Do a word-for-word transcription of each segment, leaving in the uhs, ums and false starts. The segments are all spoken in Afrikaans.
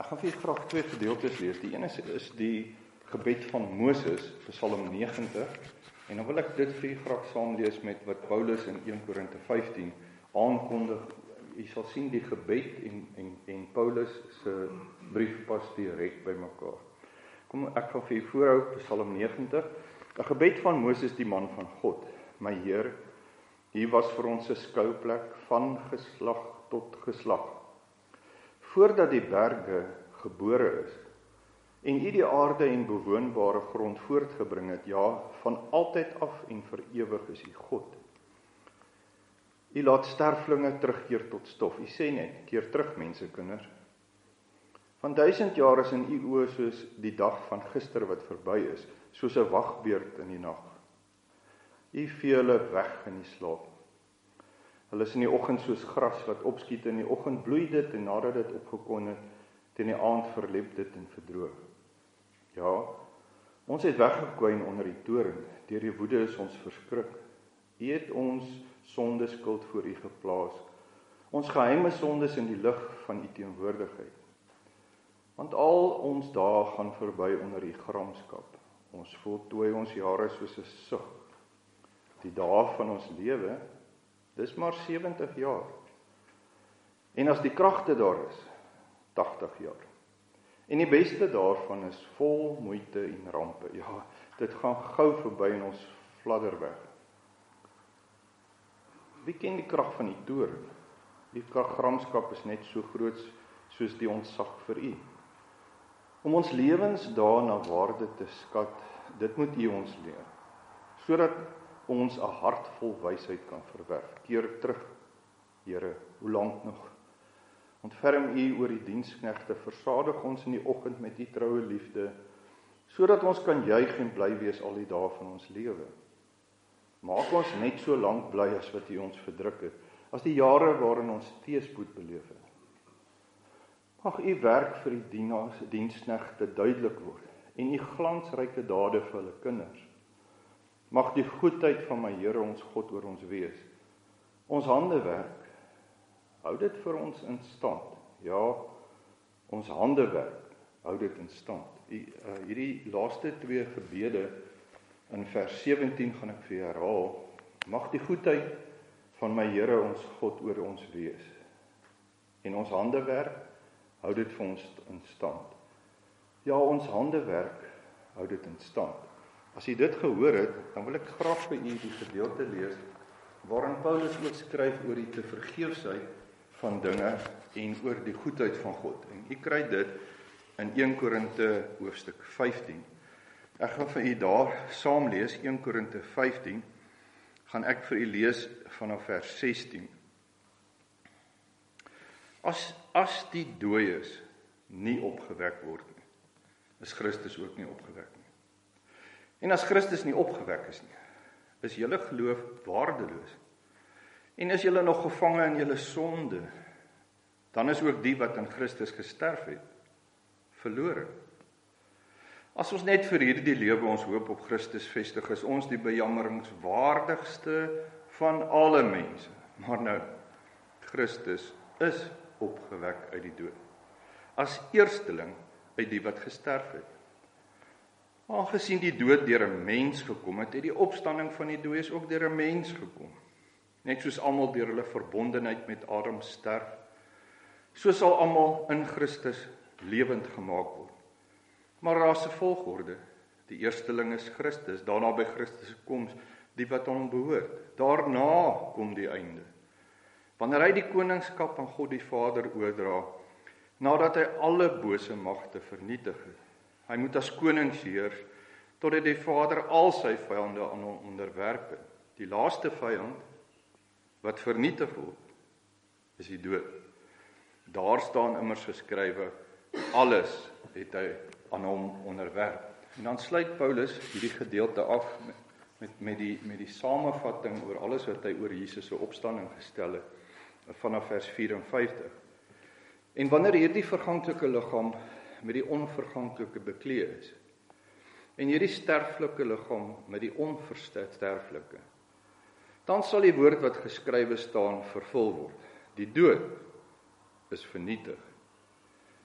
Ek gaan vir julle graag twee gedeeltes lees. Die ene is, is die gebed van Moses, Psalm negentig, en dan wil ek dit vir julle graag saam lees met wat Paulus in een Korinte vyftien aankondig. Jy sal sien die gebed en, en, en Paulus se brief pas direk by mekaar. Kom, ek gaan vir julle voorhou, Psalm negentig, 'n gebed van Moses, die man van God. My Heer, U was vir ons 'n skouplek van geslag tot geslag. Voordat die berge gebore is, en U die aarde en bewoonbare grond voortgebring het, ja, van altyd af en vir ewig is U God. U laat sterflinge terugkeer tot stof. U sê net, keer terug, mensekinders. Van duisend jaar is in U oë soos die dag van gister wat verby is, soos 'n wagbeerd in die nag. U vee hulle weg in die slaap. Hulle is in die oggend soos gras wat opskiet, in die oggend bloei dit en nadat dit opgekom het, teen die aand verlep dit en verdroog. Ja, ons het weggekwyn onder die toorn, deur die woede is ons verskrik. U het ons sondeskuld voor U geplaas, ons geheime sondes in die lig van U teenwoordigheid. Want al ons dae gaan verby onder U gramskap. Ons voltooi ons jare soos 'n sug. Die dae van ons lewe, dis maar sewentig jaar. En as die kragte daar is, tagtig jaar. En die beste daarvan is vol moeite en rampe. Ja, dit gaan gou verby en ons fladder weg. Wie ken die krag van die toorn? Die gramskap is net so groot soos die ontzag vir U. Om ons lewensdae na waarde te skat, dit moet U ons leer, sodat ons 'n hart vol wysheid kan verwerf. Keer terug, Here, hoe lank nog? Ontferm U oor die diensknegte, versadig ons in die oggend met U troue liefde, sodat ons kan juig en bly wees al die dae van ons lewe. Maak ons net so lank bly as wat U ons verdruk het, as die jare waarin ons teëspoed beleef het. Mag U werk vir die dienaars, diensknegte duidelik word, en U glansryke dade vir hulle kinders. Mag die goedheid van my Here ons God oor ons wees. Ons handewerk, hou dit vir ons in stand. Ja, ons handewerk, hou dit in stand. Hierdie laaste twee gebede in vers sewentien gaan ek vir herhaal. Mag die goedheid van my Here ons God oor ons wees. En ons handewerk, hou dit vir ons in stand. Ja, ons handewerk, hou dit in stand. As jy dit gehoor het, dan wil ek graag vir u die gedeelte lees, waarin Paulus ook skryf oor die tevergeefsheid van dinge en oor die goedheid van God. En u kry dit in een Korinte hoofstuk vyftien. Ek gaan vir u daar saam lees, een Korinte vyftien, gaan ek vir u lees vanaf vers sestien. As, as die dooies nie opgewek word nie, is Christus ook nie opgewek nie. En as Christus nie opgewek is nie, is julle geloof waardeloos. En is julle nog gevange in julle sonde, dan is ook die wat in Christus gesterf het, verlore. As ons net vir hierdie lewe ons hoop op Christus vestig, is ons die bejammeringswaardigste van alle mense. Maar nou, Christus is opgewek uit die dood, as eersteling uit die wat gesterf het. Aangesien die dood deur 'n mens gekom het, het die opstanding van die dooies ook deur 'n mens gekom. Net soos almal deur hulle verbondenheid met Adam sterf, so sal almal in Christus lewend gemaak word. Maar daar is 'n volgorde. Die eersteling is Christus, daarna by Christus se koms, die wat aan hom behoort. Daarna kom die einde. Wanneer hy die koningskap aan God die Vader oordra, nadat hy alle bose magte vernietig het. Hy moet as koning heers, totdat die Vader al sy vyande aan hom onderwerp het. Die laaste vyand, wat vernietig word, is die dood. Daar staan immers geskrywe, alles het hy aan hom onderwerp. En dan sluit Paulus hierdie gedeelte af met, met, met, die, met die samevatting oor alles wat hy oor Jesus se opstanding gestel het, vanaf vers vyf-en-vyftig. En wanneer hierdie verganklike liggaam met die onverganklike bekleed is, en hierdie sterflike liggaam met die onversterflike, dan sal die woord wat geskrywe staan vervul word. Die dood is vernietig.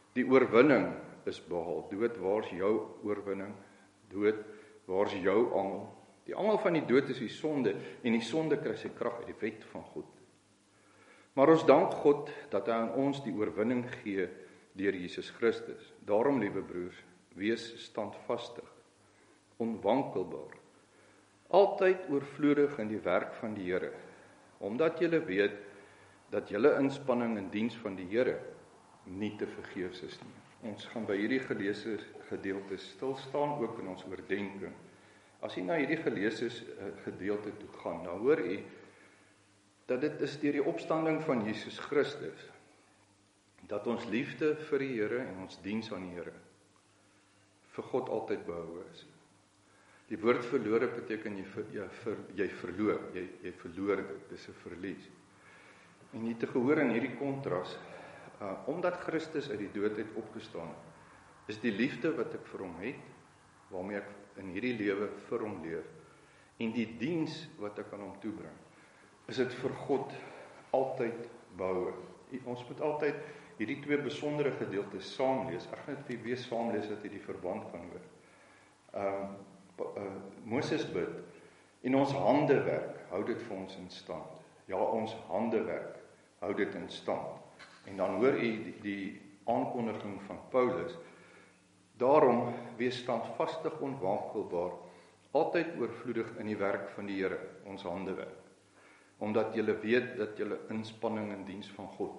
Die oorwinning is behaal. Dood, waar is jou oorwinning? Dood, waar is jou angel? Die angel van die dood is die sonde, en die sonde kry sy krag uit die wet van God. Maar ons dank God dat hy aan ons die oorwinning gee deur Jesus Christus. Daarom, liewe broers, wees standvastig, onwankelbaar, altyd oorvloedig in die werk van die Here, omdat julle weet dat julle inspanning in diens van die Here nie te vergeefs is nie. Ons gaan by hierdie geleesde gedeelte stil staan, ook in ons oordenking. As jy na hierdie geleesde gedeelte toe gaan, dan hoor jy dat dit is deur die opstanding van Jesus Christus, dat ons liefde vir die Here en ons diens aan die Here vir God altyd behou is. Die woord verlore beteken jy, ver, jy, ver, jy verloor, jy, jy verloor dit, dis 'n verlies. En jy te gehoor in hierdie kontras, uh, omdat Christus uit die dood uit opgestaan het, is die liefde wat ek vir hom het, waarmee ek in hierdie lewe vir hom leef, en die diens wat ek aan hom toebring, is dit vir God altyd behou. Ons moet altyd hierdie twee besondere gedeeltes saam lees. Ek gaan dit vir weer saam lees dat jy die verband kan hoor. Uh, uh, Moses bid, en ons handewerk hou dit vir ons in stand. Ja, ons handewerk hou dit in stand. En dan hoor jy die, die aankondiging van Paulus, daarom wees standvastig, onwankelbaar, altyd oorvloedig in die werk van die Here, ons handewerk. Omdat julle weet dat julle inspanning in diens van God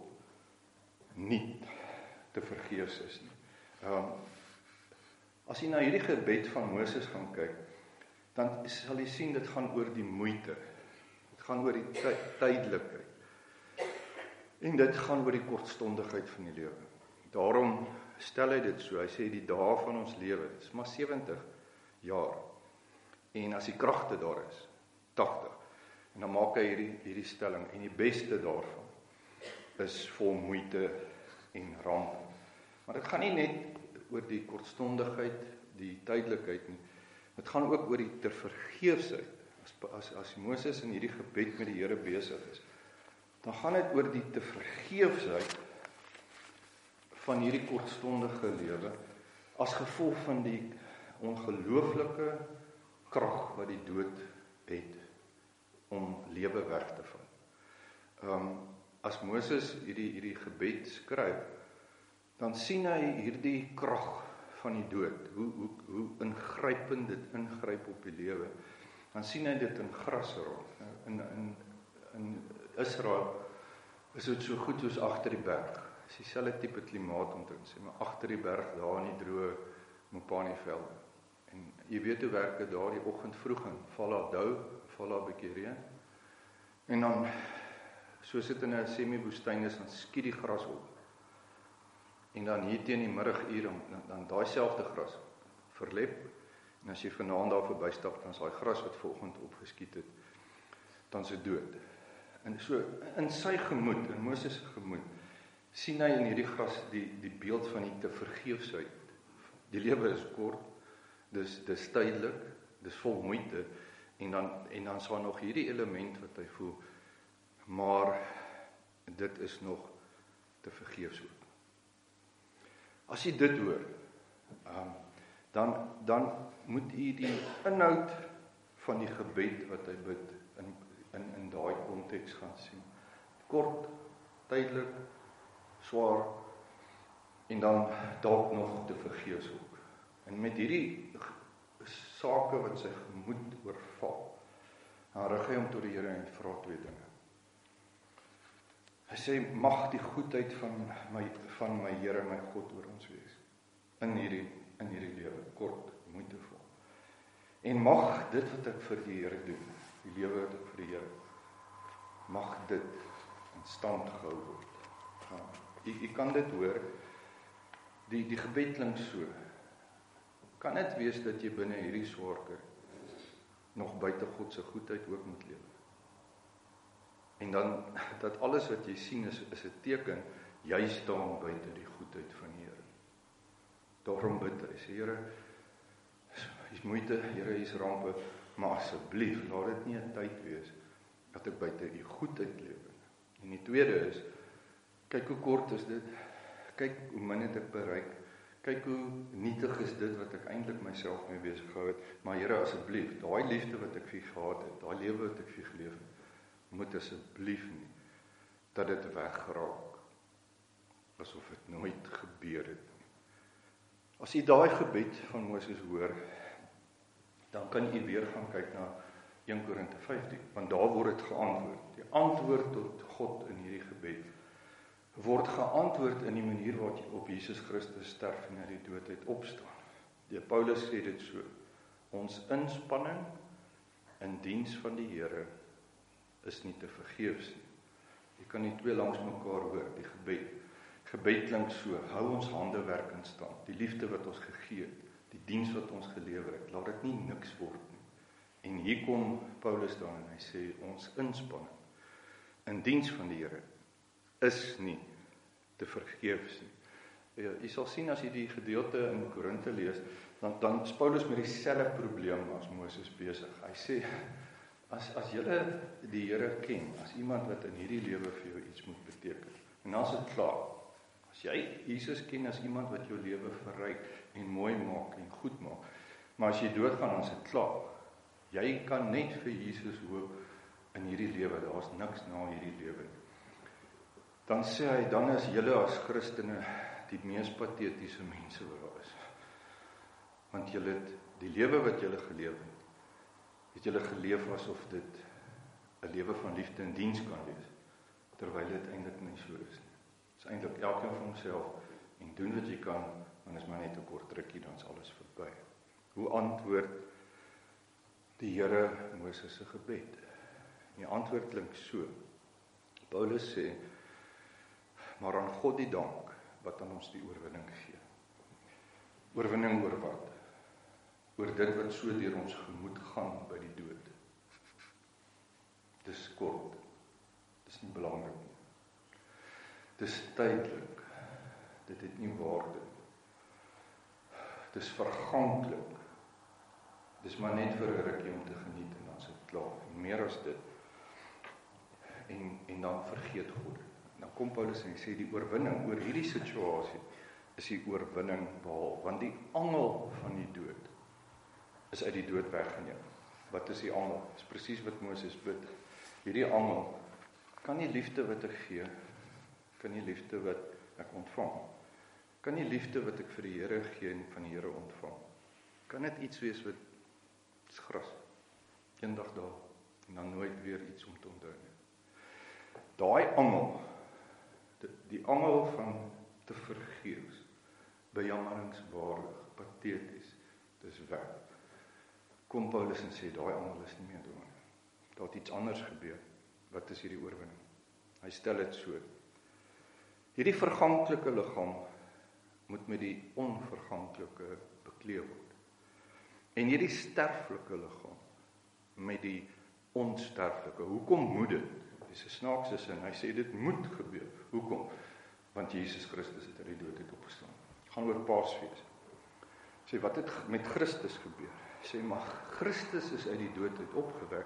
nie te vergeefs is nie. Um, as jy na hierdie gebed van Moses gaan kyk, dan sal jy sien dit gaan oor die moeite. Dit gaan oor die tydelikheid. En dit gaan oor die kortstondigheid van die lewe. Daarom stel hy dit so, hy sê die dae van ons lewe is maar sewentig jaar. En as die kragte daar is, tagtig. En dan maak hy hierdie, hierdie stelling, en die beste daarvan is vol moeite en ramp. Maar dit gaan nie net oor die kortstondigheid, die tydelikheid nie. Dit gaan ook oor die te vergeefsheid. As, as, as Moses in hierdie gebed met die Here besig is, dan gaan dit oor die te vergeefsheid van hierdie kortstondige lewe, as gevolg van die ongelooflike krag wat die dood het om lewe weg te vat. Um, as Moses hierdie, hierdie gebed skryf, dan sien hy hierdie krag van die dood, hoe, hoe, hoe ingrypend dit ingryp op die lewe. Dan sien hy dit in grasrol. In, in, in Israel is dit so goed soos agter die berg. Dit is dieselfde tipe klimaat om te sê, maar agter die berg, daar in die droë Mopani velde. En jy weet hoe werk dit daar die oggend vroeg in, val daar dou, val daar 'n bietjie reën. En dan, soos dit in 'n semi-woestyn is, dan skiet die gras op. En dan hier teen die middagure, dan, dan daai selfde gras verlep. En as jy vanaand daar verbystap, dan is daai gras wat vanoggend opgeskiet het, dan se dood. En so in sy gemoed, in Moses se gemoed, sien hy in hierdie gras die die beeld van die te vergeefsheid. Die lewe is kort, dis dis tydelik, dis vol moeite, en dan en dan is daar nog hierdie element wat hy voel, maar dit is nog te vergeefs ook. As jy dit hoor, um, dan dan moet jy die inhoud van die gebed wat hy bid in in in daai konteks gaan sien. Kort, tydelik, swaar, en dan dalk nog te vergeefs ook. En met hierdie sake wat sy gemoed oorval, dan rig hy hom tot die Here en vra twee dinge. Hy sê, mag die goedheid van my van my Here, my God oor ons wees. In hierdie in hierdie lewe, kort, moeitevol. En mag dit wat ek vir die Here doen, die lewe wat ek vir die Here, mag dit in stand gehou word. Ja, jy, jy kan dit hoor, die, die gebed klink so. Kan dit wees dat jy binne hierdie swaarkry nog buite God se goedheid ook moet lewe? En dan, dat alles wat jy sien is, is 'n teken, jy staan buite die goedheid van die Here. Daarom bid hy, sê Here, hier's moeite, Here, hier's rampe, maar asseblief, laat dit nie 'n tyd wees, dat ek buite u goedheid lewe. En die tweede is, kyk hoe kort is dit, kyk hoe min het ek bereik, kyk hoe nietig is dit wat ek eintlik myself mee besig gehou het, maar Here, asseblief, daai liefde wat ek vir U gehad het, daai lewe wat ek vir U geleef het, moet asseblief nie, dat dit wegraak, asof dit nooit gebeur het. As U daai gebed van Moses hoor, dan kan U weer gaan kyk na een Korinte vyftien, want daar word dit geantwoord. Die antwoord tot God in hierdie gebed word geantwoord in die manier waarop Jesus Christus sterf en uit die dood uit opstaan. Die Paulus sê dit so: ons inspanning in diens van die Here is nie te vergeefs nie. Jy kan nie twee langs mekaar hoor, die gebed. Gebed klink so: hou ons hande werk in stand, die liefde wat ons gegee het, die diens wat ons gelewer het, laat dit nie niks word nie. En hier kom Paulus dan en hy sê, ons inspanning in diens van die Here is nie te vergeefs nie. Jy sal sien as jy die gedeelte in Korinte lees, dan, dan is Paulus met dieselfde probleem as Moses besig. Hy sê, as, as julle die Here ken, as iemand wat in hierdie lewe vir jou iets moet beteken, en dan is dit klaar. As jy Jesus ken as iemand wat jou lewe verryk en mooi maak en goed maak, maar as jy doodgaan, dan is dit klaar. Jy kan net vir Jesus hoop in hierdie lewe, daar is niks na hierdie lewe. Dan sê hy, dan is julle as Christene die mees patetiese mense wat daar is. Want julle het die lewe wat julle geleef het, het julle geleef asof dit 'n lewe van liefde en diens kan wees, terwyl dit eintlik nie so is nie. Dit is eintlik elkeen van homself en doen wat jy kan, want is maar net 'n kort rukkie, dan is alles verby. Hoe antwoord die Here Moses se gebed? Die antwoord klink so. Paulus sê, maar aan God die dank, wat aan ons die oorwinning gee. Oorwinning oor wat? Oor dit wat so deur ons gemoed gaan by die dood. Dis kort. Dis nie belangrik nie. Dis tydelik. Dit het nie waarde. Dis verganklik. Dis maar net vir 'n rukkie om te geniet en dan is dit klaar. En meer as dit. En, en dan vergeet God. Dan kom Paulus en hy sê die oorwinning oor hierdie situasie is die oorwinning behaal. Want die angel van die dood is uit die dood weggeneem. Wat is die angel? Dis presies wat Moses bid. Hierdie angel kan nie liefde wat ek gee, kan nie liefde wat ek ontvang, kan nie liefde wat ek vir die Here gee en van die Here ontvang. Kan dit iets wees wat is gras, eendag daar, en dan nooit weer iets om te onthou nie. Daai angel, die, die angel van te vergeefs, bejammeringswaardig, pateties, dis weg. Kom Paulus en sê, daai angel is nie meer daar nie. Daar het iets anders gebeur. Wat is hierdie oorwinning? Hy stel dit so. Hierdie verganklike liggaam moet met die onverganklike bekleed word. En hierdie sterflike liggaam met die onsterflike. Hoekom moet dit? Dis 'n snaakse sin. Hy sê dit moet gebeur. Hoekom? Want Jesus Christus het uit die dood uit opgestaan. Gaan oor Paasfees. Sê wat het met Christus gebeur? Sê maar Christus is uit die dood uit opgewek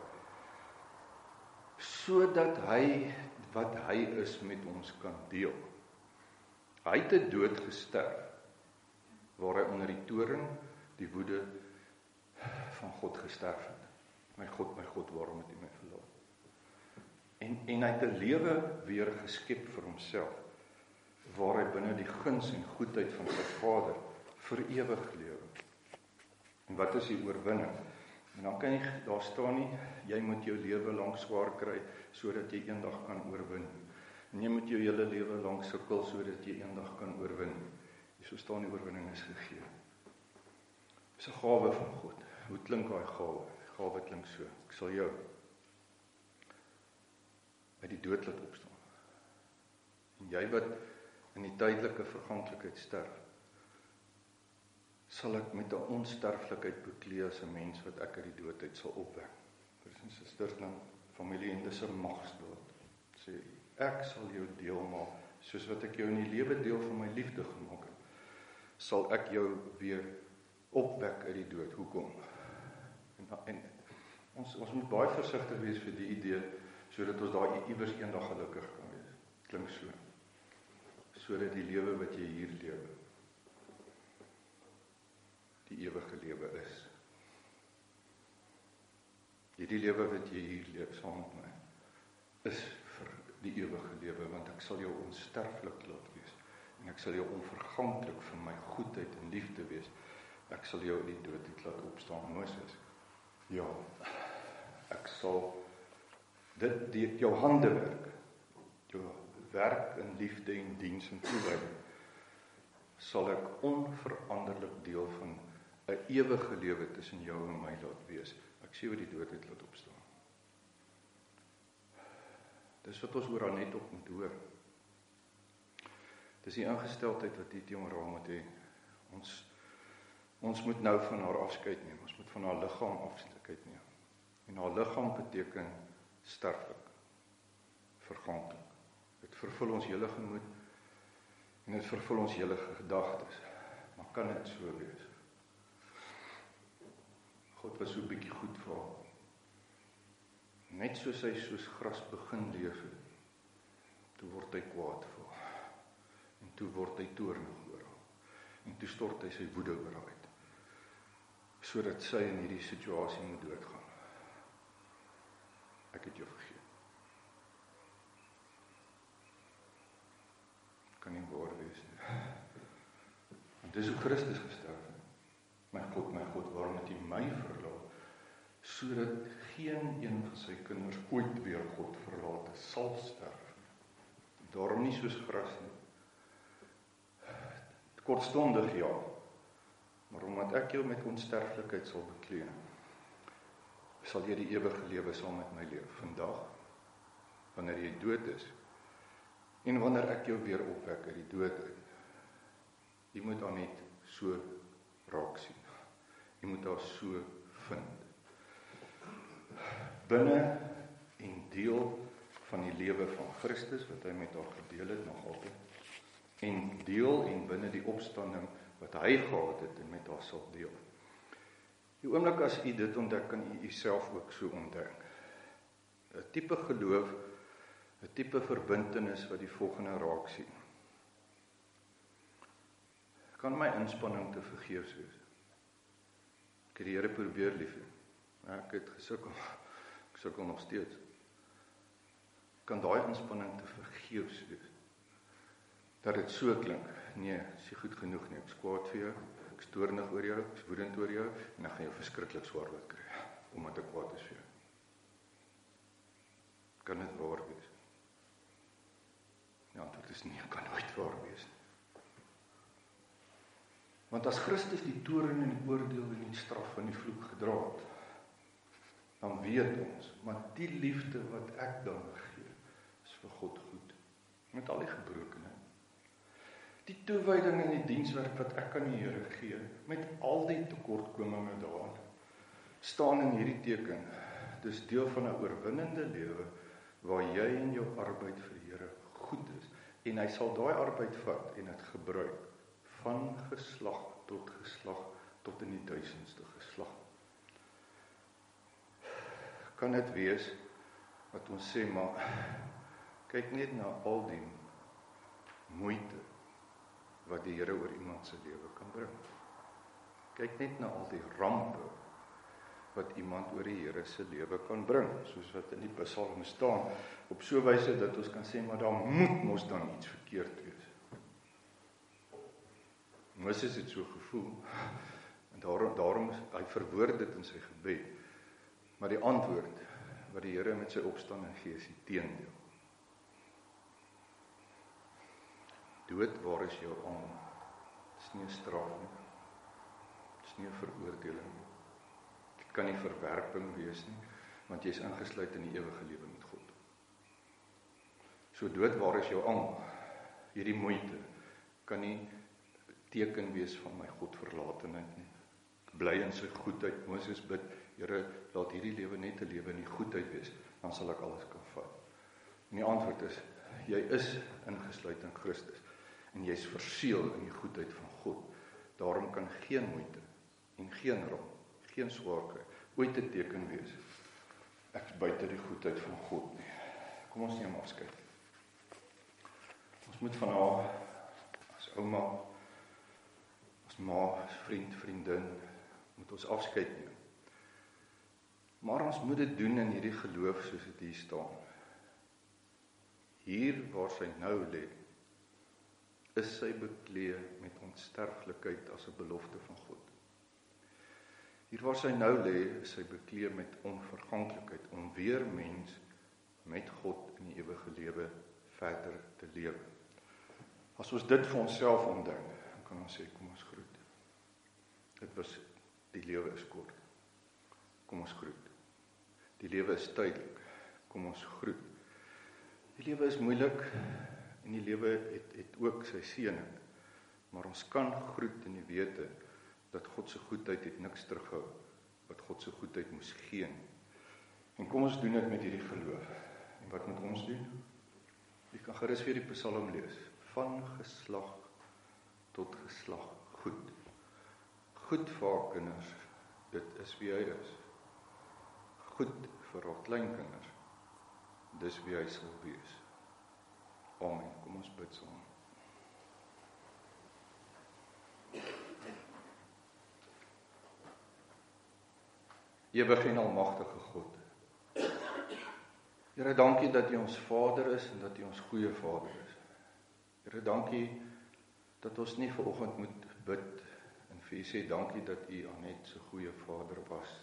sodat hy wat hy is met ons kan deel. Hy het te dood gesterf waar hy onder die toorn, die woede van God gesterf het. My God, my God, waarom het U my verlaat? En, en hy het 'n lewe weer geskep vir homself, waar hy binne die guns en goedheid van sy Vader vir ewig lewe. En wat is die oorwinning? En dan kan jy, daar staan nie, jy moet jou lewe lank swaar kry, sodat jy eendag kan oorwin. En jy moet jou hele lewe lank sukkel, sodat jy eendag kan oorwin. So staan die oorwinning is gegee. Dis 'n gawe van God. Hoe klink daai gawe? Die gawe klink so. Ek sal jou uit die dood laat opstaan. En jy wat in die tydelike verganklikheid sterf, sal ek met 'n onsterflikheid bekleed as 'n mens wat ek uit die dood uit sal opwek. Broers en susters, dan familie, en dis 'n magsdaad. Sê, ek sal jou deel maak, soos wat ek jou in die lewe deel van my liefde gemaak het, sal ek jou weer opwek uit die dood. Hoekom? En, en ons, ons moet baie versigtig wees vir die idee, sodat ons daar iewers eendag gelukkig kan wees. Klink so. sodat die lewe wat jy hier lewe, die ewige lewe is. Hierdie lewe wat jy hier leef saam met my, is vir die ewige lewe, want ek sal jou onsterflik laat wees, en ek sal jou onverganklik vir my goedheid en liefde wees. Ek sal jou in die dood uit laat opstaan, Moses. Ja, ek sal dit, die, jou hande werk, jou werk in liefde en diens en toewyding, sal ek onveranderlik deel van 'n ewige lewe tussen jou en my laat wees. Ek sê wat die dood uit laat opstaan. Dis wat ons oor haar net op moet hoor. Dis die ingesteldheid wat hier teenoor haar moet hê. Ons, ons moet nou van haar afskeid neem. Ons moet van haar liggaam afskeid neem. En haar liggaam beteken sterflik, verganklik. Dit vervul ons hele gemoed en dit vervul ons hele gedagtes. Maar kan dit so wees? God was so 'n bietjie goed vir haar. Net soos hy soos gras begin leef het, toe word hy kwaad vir haar. En toe word hy toornig oor haar. En toe stort hy sy woede oor haar uit, sodat sy in hierdie situasie moet doodgaan. Ek het jou vergeet. Kan nie waar wees nie. En dis hoe Christus gesterf het. My God, my God, waarom het U my verlaat? Sodat geen een van sy kinders ooit weer God verlaat sal sterf. Daarom nie soos gras nie. Kortstondig ja, maar omdat ek jou met onsterflikheid sal bekleed, sal jy die ewige lewe saam met my leef vandag, wanneer jy dood is, en wanneer ek jou weer opwek uit die dood uit. Jy moet haar net so raak sien. Jy moet haar so vind. Binne en deel van die lewe van Christus, wat hy met haar gedeel het nog altyd, en deel en binne die opstanding wat hy gehad het en met haar sal deel. Die oomblik as u dit ontdek, kan u uself ook so ontdek. 'n Tipe geloof, 'n tipe verbintenis wat die volgende raak sien. Kan my inspanning te vergeefs wees? Ek het die Here probeer lief hê. Ek het gesukkel. Ek sukkel nog steeds. Kan daai inspanning te vergeefs wees? Dat dit so klink, nee, is nie goed genoeg nie, ek is kwaad vir jou, ek is toornig oor jou, ek is woedend oor jou, en dan gaan jy verskriklik swaar wat kry, omdat ek kwaad is vir jou. Kan dit waar wees? Die antwoord is nee, kan nooit waar wees nie. Want as Christus die toorn en die oordeel en die straf van die vloek gedra het, dan weet ons, maar die liefde wat ek dan gee, is vir God goed, met al die gebrokenheid. Die toewyding en die dienswerk wat ek aan die Here gee, met al die tekortkominge daarin, staan in hierdie teken. Dis deel van 'n oorwinnende lewe, waar jy in jou arbeid vir die Here goed is, en hy sal daai arbeid vat en dit gebruik, van geslag tot geslag, tot in die duisendste geslag. Kan dit wees, wat ons sê, maar, kyk net na al die moeite, wat die Here oor iemand se lewe kan bring. Kyk net na al die rampe, wat iemand oor die Here se lewe kan bring, soos wat in die Psalm staan, op so 'n wyse dat ons kan sê, maar daar moet mos dan iets verkeerd wees. Moses het so gevoel, en daarom, daarom hy verwoord dit in sy gebed, maar die antwoord, wat die Here met sy opstanding gee, is die teendeel. Dood, waar is jou aan? Dit is nie 'n straf nie. Dit is nie 'n veroordeling nie. Dit kan nie verwerping wees nie, want jy is ingesluit in die ewige lewe met God. So dood, waar is jou aan? Hierdie moeite kan nie teken wees van my God verlatenheid nie. Ek bly in sy goedheid. Moses bid, Here, laat hierdie lewe net 'n lewe in die goedheid wees, dan sal ek alles kan vat. En die antwoord is, jy is ingesluit in Christus, en jy is verseël in die goedheid van God. Daarom kan geen moeite, en geen ramp, geen swaarkry, ooit 'n teken wees, ek is buite die goedheid van God nie. Kom ons neem afskeid. Ons moet van haar ouma, as ma, as vriend, vriendin, moet ons afskeid neem. Maar ons moet dit doen in hierdie geloof soos dit hier staan. Hier waar sy nou lê, is sy bekleë met onsterflikheid as 'n belofte van God. Hier waar sy nou lê, is sy bekleë met onverganklikheid, om weer mens met God in die ewige lewe verder te lewe. As ons dit vir onsself ontdek, dan kan ons sê, kom ons groet. Dit was, die lewe is kort. Kom ons groet. Die lewe is tydelik. Kom ons groet. Die lewe is moeilik, en die lewe het, het ook sy seëning. Maar ons kan groet in die wete, dat God se goedheid het niks terughou, wat God se goedheid moes gee. En kom ons doen dit met hierdie geloof. En wat moet ons doen? Jy kan gerus weer die Psalm lees. Van geslag tot geslag goed. Goed vir haar kinders, dit is wie hy is. Goed vir haar kleinkinders, dis wie hy sal wees. Amen. Kom ons bid saam. Ewige en almagtige God. Here, dankie dat U ons Vader is en dat U ons goeie Vader is. Here, dankie dat ons nie vanoggend moet bid en vir U sê dankie dat U Anet se goeie Vader was.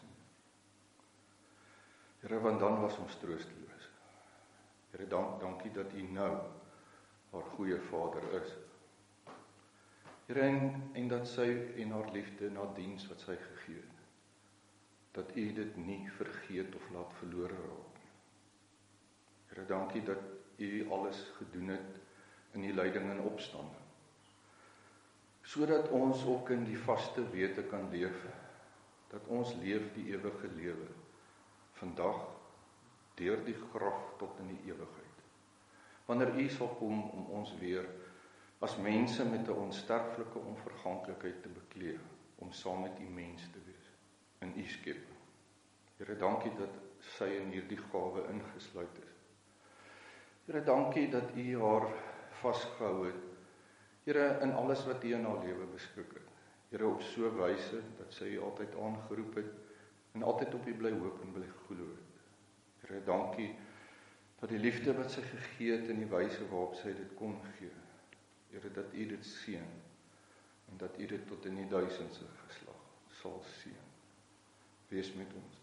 Here, want dan was ons troosteloos. Here, dank, dankie dat U nou haar goeie Vader is. Here, en, en dat sy en haar liefde en haar diens wat sy gegee het, dat U dit nie vergeet of laat verlore raak. Here, dankie dat U alles gedoen het in die lyding en opstanding, sodat ons ook in die vaste wete kan leef, dat ons leef die ewige lewe, vandag, deur die graf tot in die ewigheid. Wanneer U sal kom om ons weer, as mense met 'n onsterflike onverganklikheid te bekleë, om saam met U mens te wees, in U skepping. Here, dankie dat sy in hierdie gawe ingesluit is. Here, dankie dat U haar vasgehou het, Here, in alles wat U in haar lewe beskik het. Here, op so 'n wyse dat sy U altyd aangeroep het en altyd op U bly hoop en bly glo het. Here, dankie dat die liefde wat sy gegee het in die wyse waarop sy dit kon gee. Here, dat U dit seën en dat U dit tot in die duisendste geslag sal seën. Wees met ons.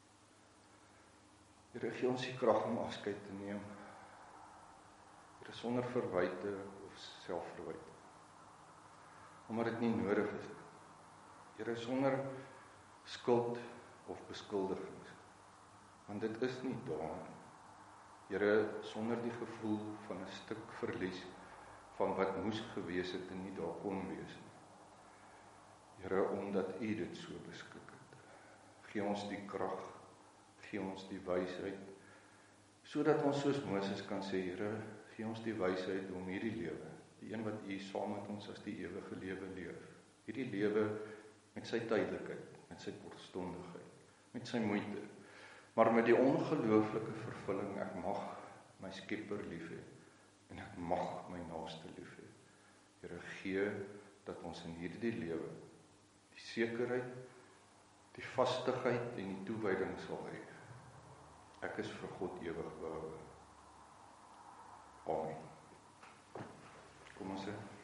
Here, gee ons die krag om afskeid te neem. Here, sonder verwyte of selfverwyte. Omdat dit nie nodig is. Here, sonder skuld of beskuldigings. Want dit is nie daar nie. Here, sonder die gevoel van 'n stuk verlies van wat moes gewees het en nie daar kon wees nie. Here, omdat U dit so beskik het. Gee ons die krag, gee ons die wysheid, sodat ons soos Moses kan sê, Here, gee ons die wysheid om hierdie lewe, die een wat U saam met ons as die ewige lewe leef. Hierdie lewe met sy tydelikheid, met sy kortstondigheid, met sy moeite, maar met die ongelooflike vervulling, ek mag my Skepper lief hê, en ek mag my naaste lief hê. Here, gee dat ons in hierdie lewe die sekerheid, die vastigheid en die toewyding sal hê. Ek is vir God ewig behou. Amen. Kom ons sê.